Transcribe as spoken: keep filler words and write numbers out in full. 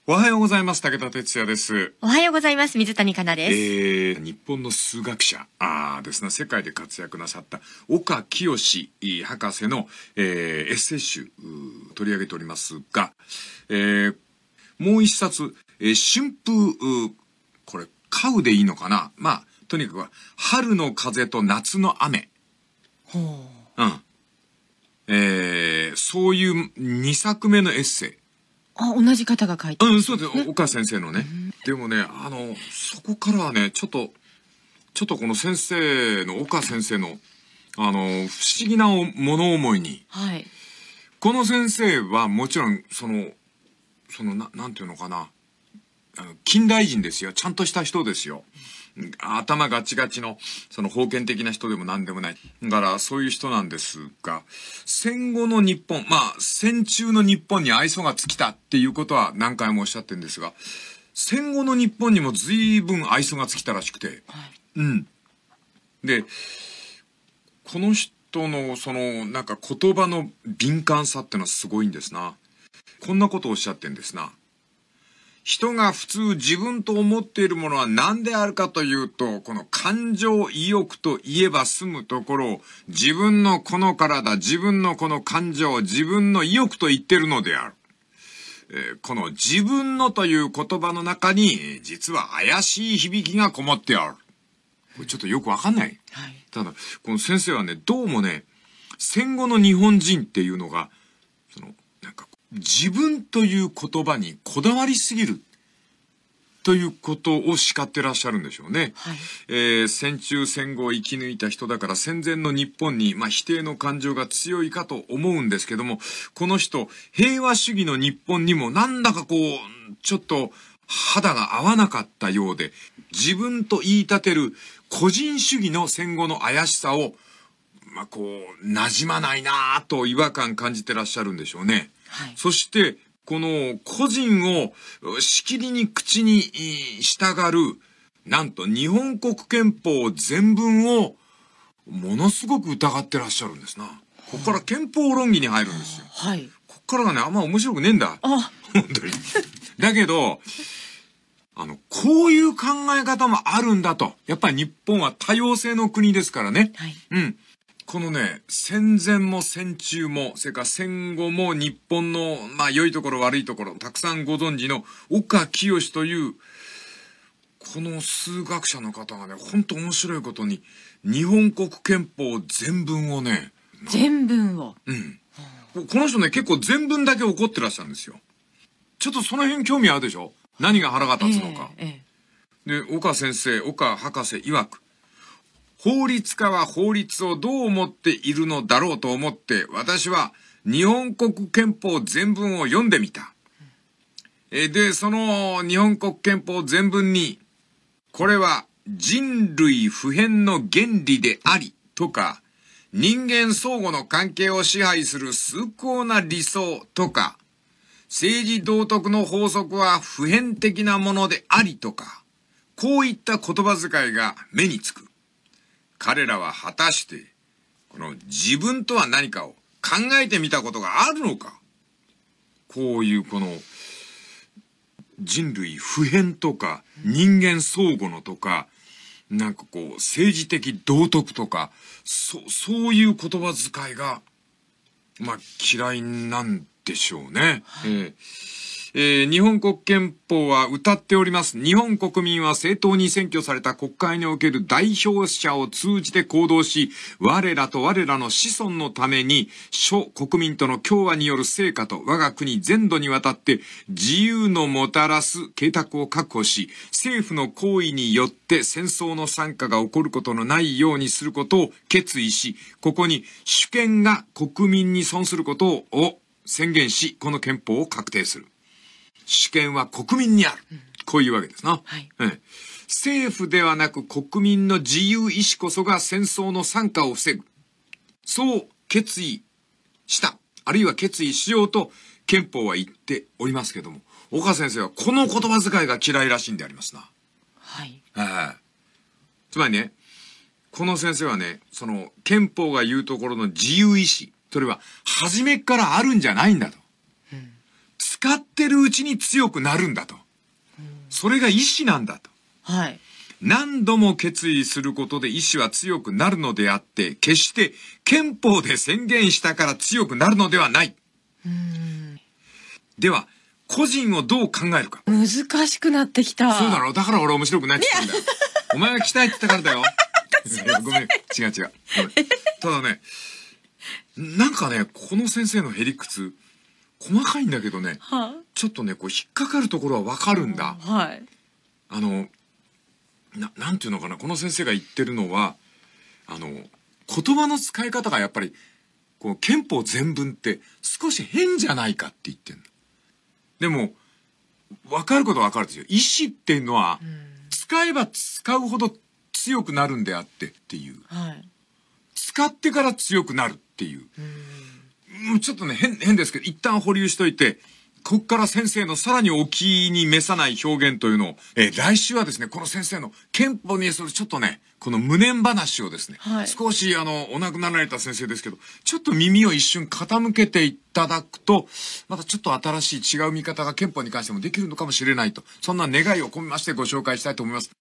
おはようございます。武田哲也です。 おはようございます。水谷香奈です。 えー、日本の数学者あですね、世界で活躍なさった岡清博士の、えー、エッセイ集取り上げておりますが、えー、もう一冊、えー、春風、これ買うでいいのかな。まあとにかく春の風と夏の雨。 ほう。 うん。えー、そういうにさくめのエッセイ。 あ、同じ方が書いてる、 ね。うん、そうです。岡先生のね。でもね、あの、そこからはね、ちょっと、ちょっとこの先生の、岡先生の、あの、不思議な物思いに。 はい。 この先生はもちろん、その、その、な、なんていうのかな。あの、近代人ですよ。ちゃんとした人ですよ。頭ガチガチの、その封建的な人でも何でもない。だからそういう人なんですが、戦後の日本、まあ戦中の日本に愛想が尽きたっていうことは何回もおっしゃってるんですが、戦後の日本にも随分愛想が尽きたらしくて、はい、うん。で、この人のそのなんか言葉の敏感さってのはすごいんですな。こんなことをおっしゃってんですな。人が普通自分と思っているものは何であるかというと、この感情意欲と言えば済むところを、自分のこの体、自分のこの感情、自分の意欲と言っているのである。えー、この自分のという言葉の中に、実は怪しい響きがこもってある。これちょっとよくわかんない。はい、ただ、この先生はね、どうもね、戦後の日本人っていうのが、その、なんか、自分という言葉にこだわりすぎるということを叱ってらっしゃるんでしょうね。はい、えー、戦中戦後を生き抜いた人だから戦前の日本に、まあ、否定の感情が強いかと思うんですけども、この人平和主義の日本にもなんだかこうちょっと肌が合わなかったようで、自分と言い立てる個人主義の戦後の怪しさをまあこう馴染まないなぁと違和感感じてらっしゃるんでしょうね。はい、そしてこの個人をしきりに口に従う、なんと日本国憲法全文をものすごく疑ってらっしゃるんですな。ここから憲法論議に入るんですよ。はい。ここからがね、あんま面白くねえんだ。あ、本当に。だけど、あの、こういう考え方もあるんだと。やっぱり日本は多様性の国ですからね。はい。うん。このね、戦前も戦中も、それから戦後も日本の、まあ、良いところ悪いところ、たくさんご存知の岡清という、この数学者の方がね、ほんと面白いことに、日本国憲法全文をね、 全文をうん。この人ね、結構全文だけ怒ってらっしゃるんですよ。ちょっとその辺興味あるでしょ？何が腹が立つのか。えーえー、で、岡先生、岡博士曰く、法律家は法律をどう思っているのだろうと思って、私は日本国憲法全文を読んでみた。で、その日本国憲法全文に、これは人類普遍の原理でありとか、人間相互の関係を支配する崇高な理想とか、政治道徳の法則は普遍的なものでありとか、こういった言葉遣いが目につく。彼らは果たして、この自分とは何かを考えてみたことがあるのか。こういうこの人類普遍とか人間相互のとか、なんかこう政治的道徳とか、そ、そういう言葉遣いが、まあ嫌いなんでしょうね。はい、えーえー、日本国憲法は謳っております。日本国民は正当に選挙された国会における代表者を通じて行動し、我らと我らの子孫のために、諸国民との共和による成果と我が国全土にわたって自由のもたらす計画を確保し、政府の行為によって戦争の惨禍が起こることのないようにすることを決意し、ここに主権が国民に損することを宣言し、この憲法を確定する。主権は国民にある。こういうわけですな。はい、うん。政府ではなく国民の自由意志こそが戦争の惨禍を防ぐ。そう決意した。あるいは決意しようと憲法は言っておりますけども、岡先生はこの言葉遣いが嫌いらしいんでありますな。はい。はい。つまりね、この先生はね、その憲法が言うところの自由意志、それは初めからあるんじゃないんだと。 使ってるうちに強くなるんだと。それが意志なんだと。 はい。 何度も決意することで意志は強くなるのであって、決して憲法で宣言したから強くなるのではない。 うーん。 では、個人をどう考えるか。 難しくなってきた。 そうだろう。だから俺面白くないって言ったんだよ。お前が来たいって言ったからだよ。いやごめん。違う違う。ごめんただね、なんかね、この先生のへりくつ、細かいんだけどね、 はちょっとね、こう引っかかるところはわかるんだ。 はい。 あの、な、なんていうのかな、この先生が言ってるのは、あの、言葉の使い方がやっぱり、こう、憲法全文って少し変じゃないかって言ってんの。でも、わかることはわかるんですよ。意志っていうのは、使えば使うほど強くなるんであってっていう。 はい。 使ってから強くなるっていう。うんちょっとね、変、変ですけど、一旦保留しといて、ここから先生のさらにお気に召さない表現というのを、えー来週はですね、この先生の憲法にそれちょっとね、この無念話をですね、 はい少しあの、お亡くなられた先生ですけど、ちょっと耳を一瞬傾けていただくと、またちょっと新しい違う見方が憲法に関してもできるのかもしれないと、そんな願いを込めましてご紹介したいと思います。